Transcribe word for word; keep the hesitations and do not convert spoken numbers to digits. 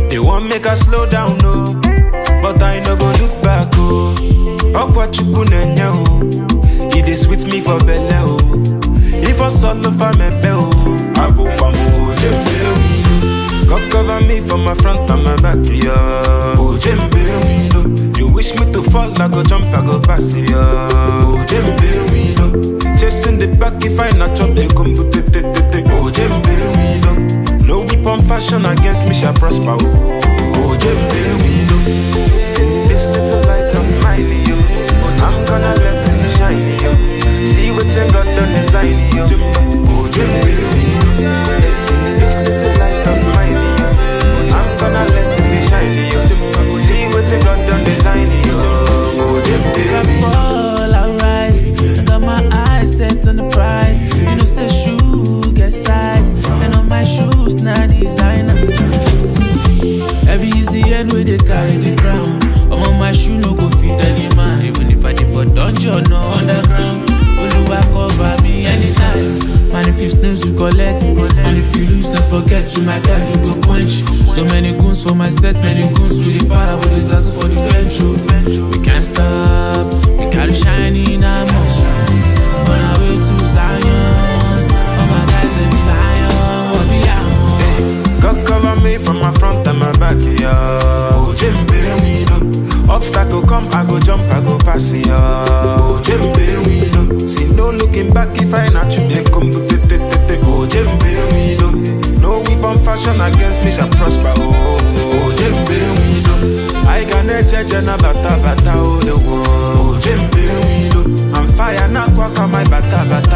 They want make us slow down, no. But I no go look back, oh. Okwa chukunenya, oh. It is sweet me for belle, oh. If I solo for me, oh. Abu Pamu, Jembe, God cover me from my front and my back, yeah. Oh, Jembe, you wish me to fall, I go jump, I go pass, yeah. Oh, Jembe, chasing the back if I not jump, they come to te te te te. Oh, Jembe, no weapon fashion against me shall prosper, oh. Oh, Jembe, this little light of mine, yo. I'm gonna let it shine, yo. See what's in God done design, yo. Oh, Jembe, this little light of mine, yo. I'm gonna let it shine, yo. See what's in God done design, yo. Oh, Jembe, I fall, I rise. I got my eyes set on the prize. You know, say shoe get size, and on my shoes now designers. Every is the end where they carry the crown. I'm on my shoe, no go fit any man. Even if I did for dungeon or underground, Oluwa cover me anytime. Man, if you snooze, you collect. And if you lose, don't forget to my guy, you go quench. So many goons for my set, many goons with the power, but this is for the bench. We can't stop, we carry shiny in our mouth. On our way to Zion, all my guys, they be lion, what we are. God cover me from my front and my back, yeah. Oh, Jembe, we know. Obstacle come, I go jump, I go pass, yeah. Oh, Jembe, we know. See no looking back if I not you, they come to te te te te. Oh, Jembe, we know. No weapon fashion against me shall prosper, oh. Oh, Jembe, we know. I can't judge na bata bata, oh, the world. Oh, Jembe, we know. I'm fire, na kwaka my bata bata.